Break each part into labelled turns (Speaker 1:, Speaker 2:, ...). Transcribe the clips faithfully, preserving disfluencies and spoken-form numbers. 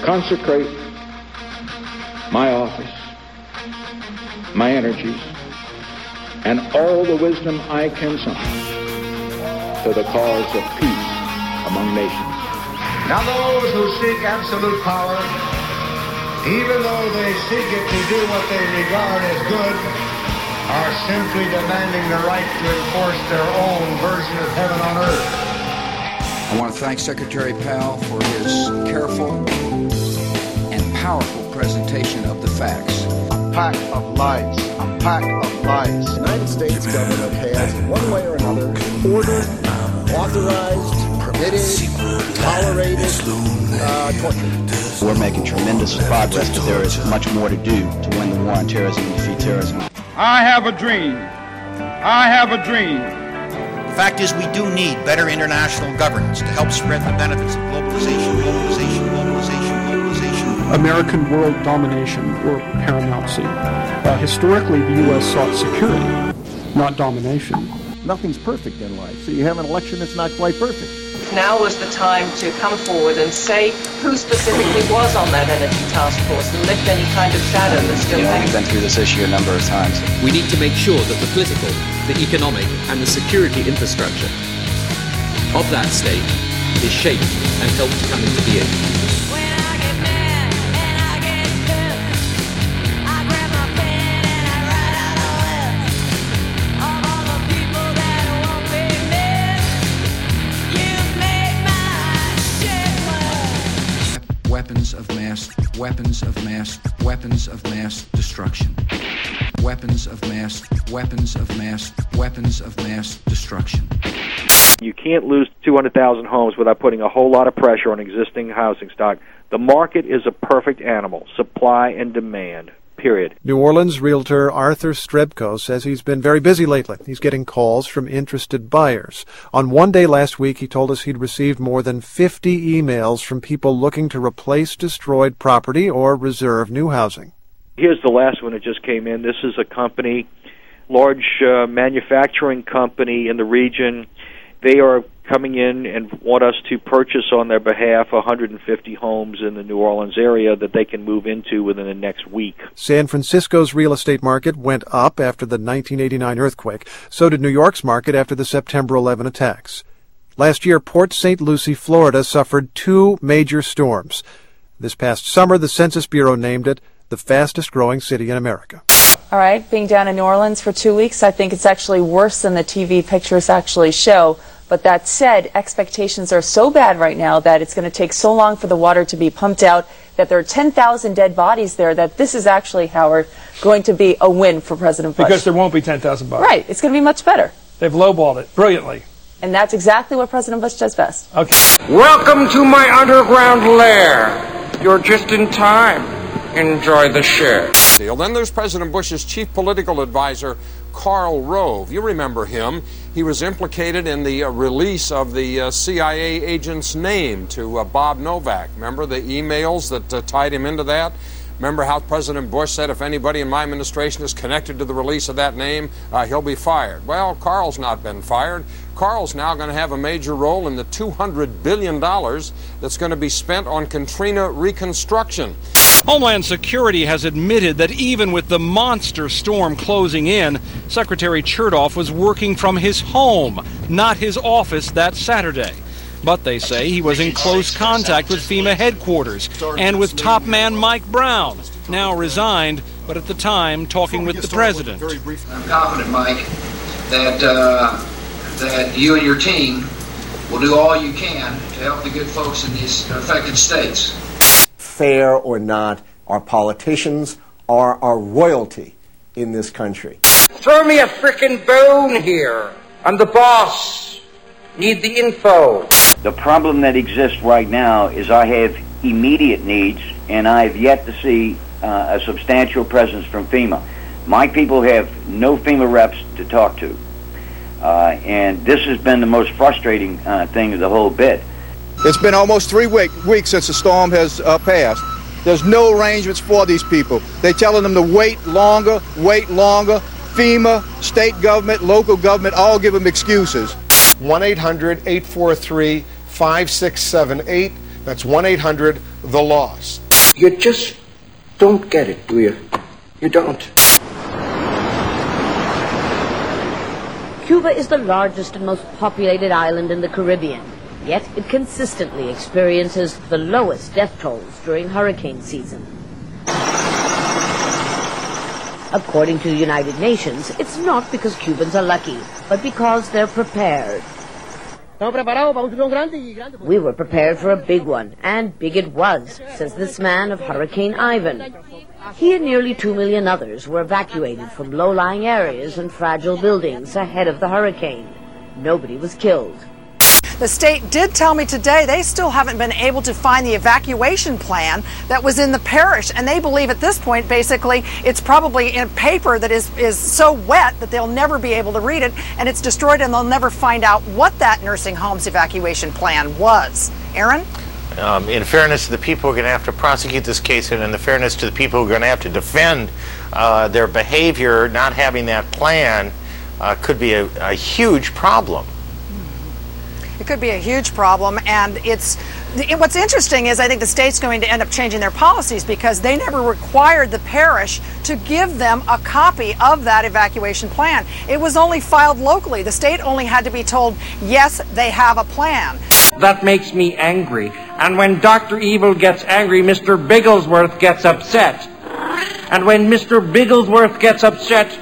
Speaker 1: consecrate my office, my energies, and all the wisdom I can summon to the cause of peace among nations.
Speaker 2: Now those who seek absolute power, even though they seek it to do what they regard as good, are simply demanding the right to enforce their own version of heaven on earth.
Speaker 3: I want to thank Secretary Powell for his careful and powerful presentation of the facts.
Speaker 4: A pack of lies. A pack of lies.
Speaker 5: The United States government has, one way or another, ordered, authorized, permitted, tolerated uh, torture.
Speaker 6: We're making tremendous progress, but there is much more to do to win the war on terrorism and defeat terrorism.
Speaker 7: I have a dream. I have a dream.
Speaker 8: The fact is, we do need better international governance to help spread the benefits of globalization, globalization, globalization, globalization.
Speaker 9: American world domination or paramountcy. Uh, historically, the U S sought security, not domination.
Speaker 5: Nothing's perfect in life, so you have an election that's not quite perfect.
Speaker 10: Now was the time to come forward and say who specifically was on that energy task force and lift any kind of shadow that's still there.
Speaker 6: We've been through this issue a number of times.
Speaker 11: We need to make sure that the political, the economic, and the security infrastructure of that state is shaped and helped to come into being.
Speaker 3: Weapons of mass, weapons of mass, weapons of mass destruction. Weapons of mass, weapons of mass, weapons of mass destruction.
Speaker 12: You can't lose two hundred thousand homes without putting a whole lot of pressure on existing housing stock. The market is a perfect animal, supply and demand. Period.
Speaker 13: New Orleans realtor Arthur Strebko says he's been very busy lately. He's getting calls from interested buyers. On one day last week, he told us he'd received more than fifty emails from people looking to replace destroyed property or reserve new housing.
Speaker 12: Here's the last one that just came in. This is a company, large uh, manufacturing company in the region. They are coming in and want us to purchase on their behalf one hundred fifty homes in the New Orleans area that they can move into within the next week.
Speaker 13: San Francisco's real estate market went up after the nineteen eighty-nine earthquake. So did New York's market after the September eleventh attacks. Last year, Port Saint Lucie, Florida, suffered two major storms. This past summer, the Census Bureau named it the fastest-growing city in America.
Speaker 14: All right, being down in New Orleans for two weeks, I think it's actually worse than the T V pictures actually show. But that said, expectations are so bad right now that it's going to take so long for the water to be pumped out that there are ten thousand dead bodies there that this is actually, Howard, going to be a win for President Bush.
Speaker 15: Because there won't be ten thousand bodies.
Speaker 14: Right. It's going to be much better.
Speaker 15: They've lowballed it brilliantly.
Speaker 14: And that's exactly what President Bush does best.
Speaker 15: Okay.
Speaker 16: Welcome to my underground lair. You're just in time. Enjoy the show.
Speaker 17: Then there's President Bush's chief political advisor, Karl Rove. You remember him. He was implicated in the uh, release of the uh, C I A agent's name to uh, Bob Novak. Remember the emails that uh, tied him into that? Remember how President Bush said if anybody in my administration is connected to the release of that name, uh, he'll be fired. Well, Karl's not been fired. Karl's now going to have a major role in the two hundred billion dollars that's going to be spent on Katrina reconstruction.
Speaker 18: Homeland Security has admitted that even with the monster storm closing in, Secretary Chertoff was working from his home, not his office, that Saturday. But they say he was in close contact with FEMA headquarters and with top man Mike Brown, now resigned, but at the time talking with the president.
Speaker 19: I'm confident, Mike, that uh, that you and your team will do all you can to help the good folks in these affected states.
Speaker 20: Fair or not, our politicians are our royalty in this country.
Speaker 16: Throw me a frickin' bone here. I'm the boss. Need the info.
Speaker 1: The problem that exists right now is I have immediate needs, and I have yet to see uh, a substantial presence from FEMA. My people have no FEMA reps to talk to. Uh, and this has been the most frustrating uh, thing of the whole bit.
Speaker 2: It's been almost three week, weeks since the storm has uh, passed. There's no arrangements for these people. They're telling them to wait longer, wait longer. FEMA, state government, local government, all give them excuses.
Speaker 4: one eight hundred eight four three five six seven eight. That's one eight hundred the loss.
Speaker 16: You just don't get it, do you? You don't.
Speaker 21: Cuba is the largest and most populated island in the Caribbean, yet it consistently experiences the lowest death tolls during hurricane season. According to the United Nations, it's not because Cubans are lucky, but because they're prepared. We were prepared for a big one, and big it was, says this man of Hurricane Ivan. He and nearly two million others were evacuated from low-lying areas and fragile buildings ahead of the hurricane. Nobody was killed.
Speaker 22: The state did tell me today they still haven't been able to find the evacuation plan that was in the parish, and they believe at this point basically it's probably in paper that is, is so wet that they'll never be able to read it, and it's destroyed, and they'll never find out what that nursing home's evacuation plan was. Aaron?
Speaker 23: Um, in fairness to the people who are going to have to prosecute this case, and in the fairness to the people who are going to have to defend uh, their behavior, not having that plan uh, could be a, a huge problem.
Speaker 22: It could be a huge problem, and it's what's interesting is I think the state's going to end up changing their policies because they never required the parish to give them a copy of that evacuation plan. It was only filed locally. The state only had to be told, yes, they have a plan.
Speaker 16: That makes me angry. And when Doctor Evil gets angry, Mister Bigglesworth gets upset. And when Mister Bigglesworth gets upset,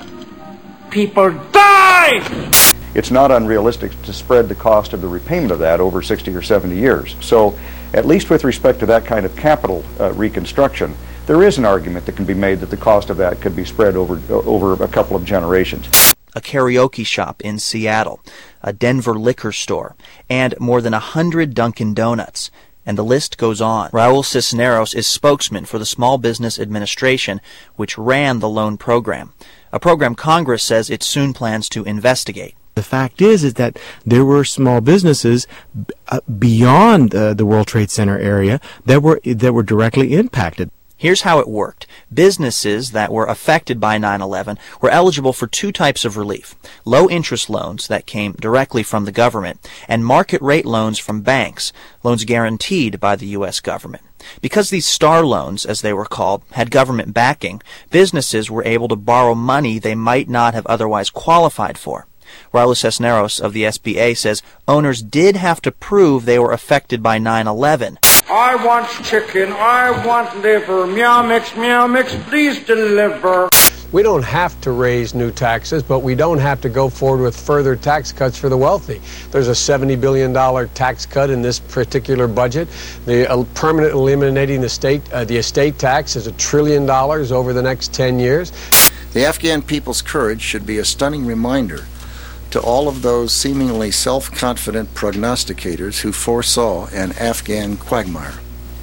Speaker 16: people die!
Speaker 24: It's not unrealistic to spread the cost of the repayment of that over sixty or seventy years. So, at least with respect to that kind of capital uh, reconstruction, there is an argument that can be made that the cost of that could be spread over, uh, over a couple of generations.
Speaker 6: A karaoke shop in Seattle, a Denver liquor store, and more than a hundred Dunkin' Donuts. And the list goes on. Raul Cisneros is spokesman for the Small Business Administration, which ran the loan program, a program Congress says it soon plans to investigate.
Speaker 25: The fact is, is that there were small businesses uh, beyond uh, the World Trade Center area that were that were directly impacted.
Speaker 6: Here's how it worked. Businesses that were affected by nine eleven were eligible for two types of relief: low-interest loans that came directly from the government, and market-rate loans from banks, loans guaranteed by the U S government. Because these star loans, as they were called, had government backing, businesses were able to borrow money they might not have otherwise qualified for. Raul Cisneros of the S B A says owners did have to prove they were affected by nine eleven.
Speaker 16: I want chicken, I want liver, meow mix, meow mix, please deliver.
Speaker 26: We don't have to raise new taxes, but we don't have to go forward with further tax cuts for the wealthy. There's a seventy billion dollars tax cut in this particular budget. The uh, permanent eliminating the state, uh, the estate tax is a trillion dollars over the next ten years.
Speaker 27: The Afghan people's courage should be a stunning reminder to all of those seemingly self-confident prognosticators who foresaw an Afghan quagmire.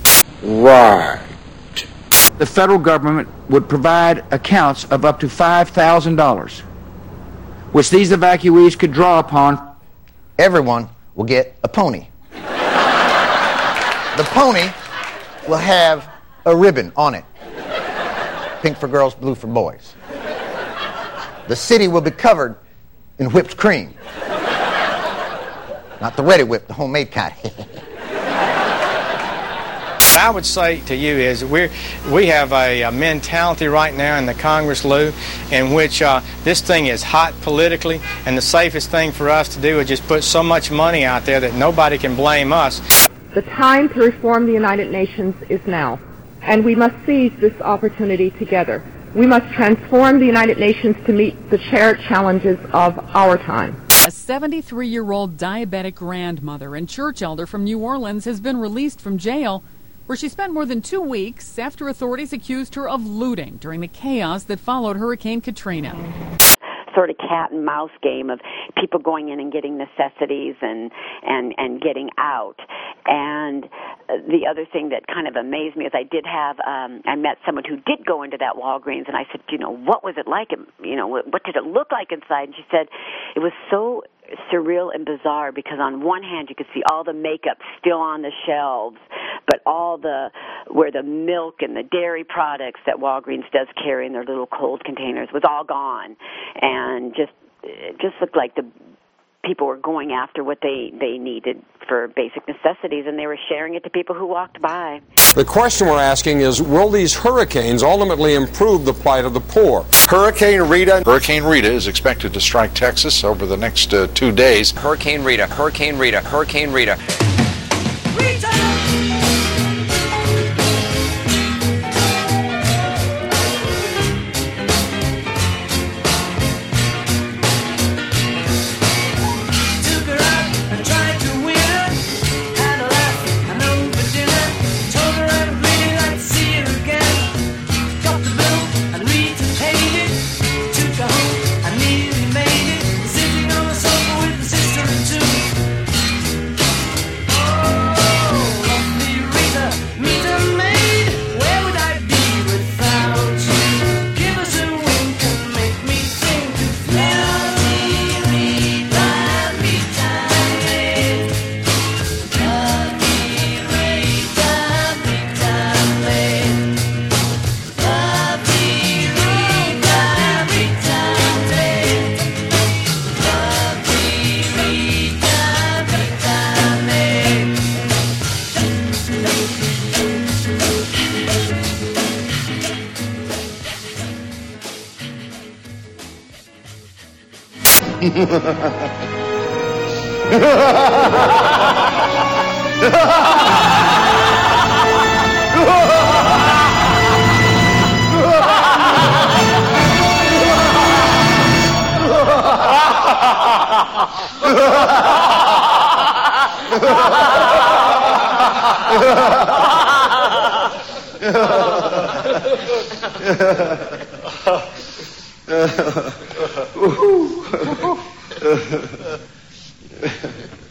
Speaker 16: Right.
Speaker 28: The federal government would provide accounts of up to five thousand dollars, which these evacuees could draw upon.
Speaker 29: Everyone will get a pony. The pony will have a ribbon on it. Pink for girls, blue for boys. The city will be covered in whipped cream. Not the ready whip, the homemade kind.
Speaker 30: What I would say to you is we're, we have a, a mentality right now in the Congress, Lou, in which uh, this thing is hot politically, and the safest thing for us to do is just put so much money out there that nobody can blame us.
Speaker 31: The time to reform the United Nations is now, and we must seize this opportunity together. We must transform the United Nations to meet the shared challenges of our time.
Speaker 32: A seventy-three-year-old diabetic grandmother and church elder from New Orleans has been released from jail, where she spent more than two weeks after authorities accused her of looting during the chaos that followed Hurricane Katrina.
Speaker 33: Sort of cat and mouse game of people going in and getting necessities and and and getting out. And the other thing that kind of amazed me is I did have um I met someone who did go into that Walgreens, and I said, you know, what was it like? You know, what did it look like inside? And she said it was so surreal and bizarre because on one hand you could see all the makeup still on the shelves, but all the where the milk and the dairy products that Walgreens does carry in their little cold containers was all gone, and just it just looked like the people were going after what they, they needed for basic necessities, and they were sharing it to people who walked by.
Speaker 3: The question we're asking is, will these hurricanes ultimately improve the plight of the poor?
Speaker 5: Hurricane Rita. Hurricane Rita is expected to strike Texas over the next uh, two days.
Speaker 7: Hurricane Rita, Hurricane Rita, Hurricane Rita.
Speaker 5: Uh,